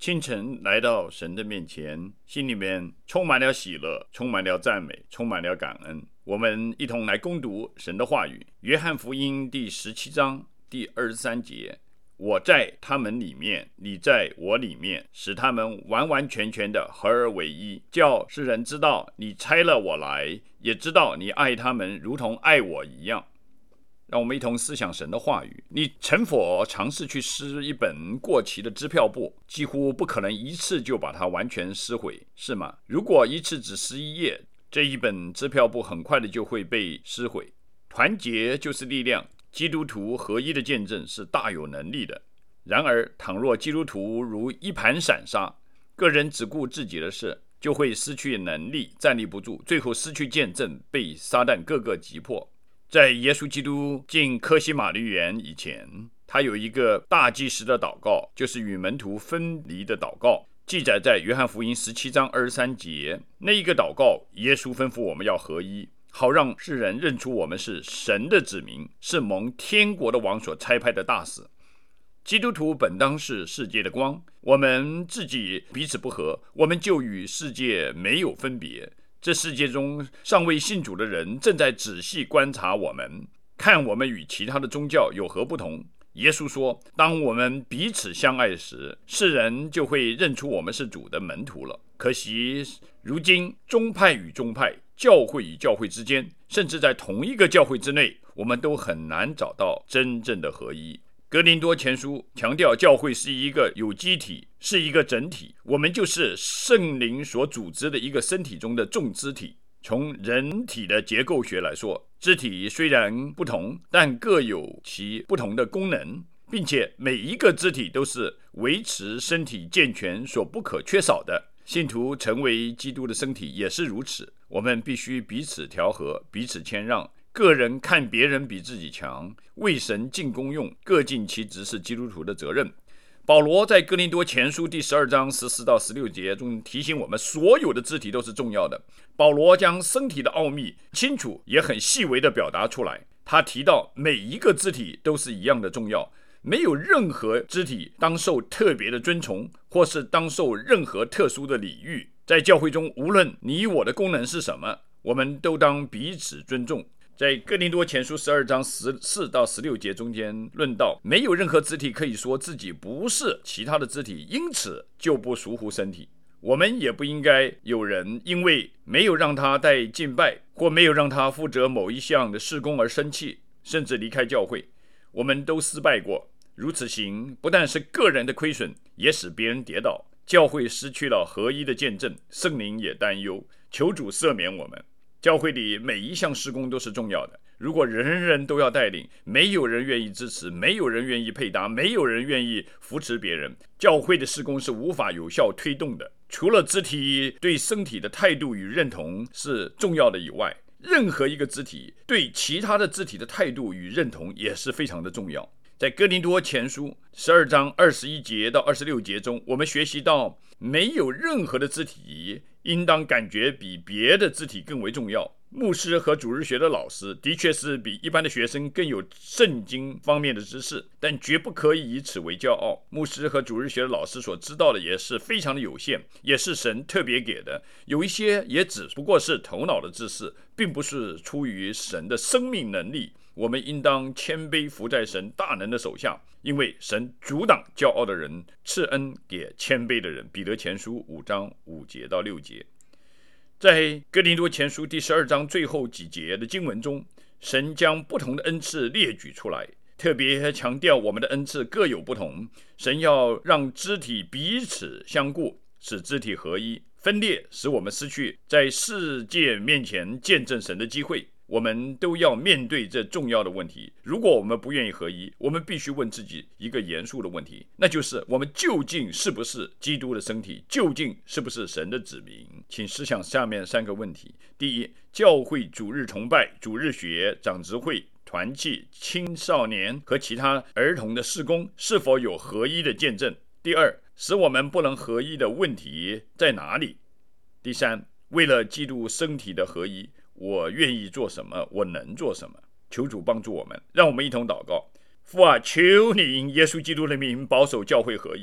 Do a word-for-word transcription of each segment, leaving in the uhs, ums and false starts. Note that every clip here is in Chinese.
清晨来到神的面前，心里面充满了喜乐，充满了赞美，充满了感恩。我们一同来攻读神的话语。约翰福音第十七章第二十三节，我在他们里面，你在我里面，使他们完完全全的合而为一，叫世人知道你差了我来，也知道你爱他们如同爱我一样。让我们一同思想神的话语。你曾否尝试去撕一本过期的支票簿？几乎不可能一次就把它完全撕毁，是吗？如果一次只撕一页，这一本支票簿很快的就会被撕毁。团结就是力量，基督徒合一的见证是大有能力的。然而，倘若基督徒如一盘散沙，个人只顾自己的事，就会失去能力，站立不住，最后失去见证，被撒旦各个击破。在耶稣基督进客西马尼园以前，他有一个大祭司的祷告，就是与门徒分离的祷告，记载在约翰福音十七章二十三节。那一个祷告，耶稣吩咐我们要合一，好让世人认出我们是神的子民，是蒙天国的王所差派的大使。基督徒本当是世界的光，我们自己彼此不和，我们就与世界没有分别。这世界中尚未信主的人正在仔细观察我们，看我们与其他的宗教有何不同。耶稣说，当我们彼此相爱时，世人就会认出我们是主的门徒了。可惜如今宗派与宗派，教会与教会之间，甚至在同一个教会之内，我们都很难找到真正的合一。哥林多前书强调，教会是一个有机体，是一个整体，我们就是圣灵所组织的一个身体中的众肢体。从人体的结构学来说，肢体虽然不同，但各有其不同的功能，并且每一个肢体都是维持身体健全所不可缺少的。信徒成为基督的身体也是如此，我们必须彼此调和，彼此谦让，个人看别人比自己强，为神尽功用，各尽其职，是基督徒的责任。保罗在哥林多前书第十二章十四到十六节中提醒我们，所有的肢体都是重要的。保罗将身体的奥秘清楚也很细微地表达出来。他提到每一个肢体都是一样的重要，没有任何肢体当受特别的尊崇，或是当受任何特殊的礼遇。在教会中，无论你我的功能是什么，我们都当彼此尊重。在哥林多前书十二章十四到十六节中间论到，没有任何肢体可以说自己不是其他的肢体，因此就不属乎身体。我们也不应该有人因为没有让他带敬拜，或没有让他负责某一项的事工而生气，甚至离开教会。我们都失败过，如此行不但是个人的亏损，也使别人跌倒，教会失去了合一的见证，圣灵也担忧，求主赦免我们。教会里每一项事工都是重要的，如果人人都要带领，没有人愿意支持，没有人愿意配搭，没有人愿意扶持别人，教会的事工是无法有效推动的。除了肢体对身体的态度与认同是重要的以外，任何一个肢体对其他的肢体的态度与认同也是非常的重要。在哥林多前书十二章二十一节到二十六节中，我们学习到，没有任何的肢体应当感觉比别的肢体更为重要。牧师和主日学的老师的确是比一般的学生更有圣经方面的知识，但绝不可以以此为骄傲。牧师和主日学的老师所知道的也是非常的有限，也是神特别给的，有一些也只不过是头脑的知识，并不是出于神的生命能力。我们应当谦卑服在神大能的手下，因为神阻挡骄傲的人，赐恩给谦卑的人。彼得前书五章五节到六节。在哥林多前书第十二章最后几节的经文中，神将不同的恩赐列举出来，特别强调我们的恩赐各有不同。神要让肢体彼此相顾，使肢体合一。分裂使我们失去在世界面前见证神的机会。我们都要面对这重要的问题。如果我们不愿意合一，我们必须问自己一个严肃的问题，那就是我们究竟是不是基督的身体，究竟是不是神的子民。请思想下面三个问题。第一，教会主日崇拜、主日学、长执会、团契、青少年和其他儿童的事工是否有合一的见证。第二，使我们不能合一的问题在哪里。第三，为了基督身体的合一，我愿意做什么，我能做什么。求主帮助我们，让我们一同祷告。父啊，求你因耶稣基督的名保守教会合一，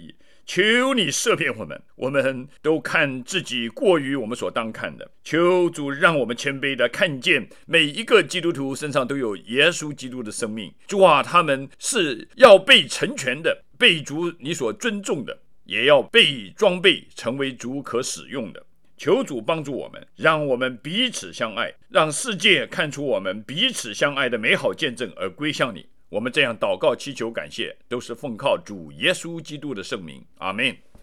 求你赦免我们，我们都看自己过于我们所当看的。求主让我们谦卑的看见每一个基督徒身上都有耶稣基督的生命。主啊，他们是要被成全的，被主你所尊重的，也要被装备成为主可使用的。求主帮助我们，让我们彼此相爱，让世界看出我们彼此相爱的美好见证而归向你。我们这样祷告祈求感谢，都是奉靠主耶稣基督的圣名，阿们。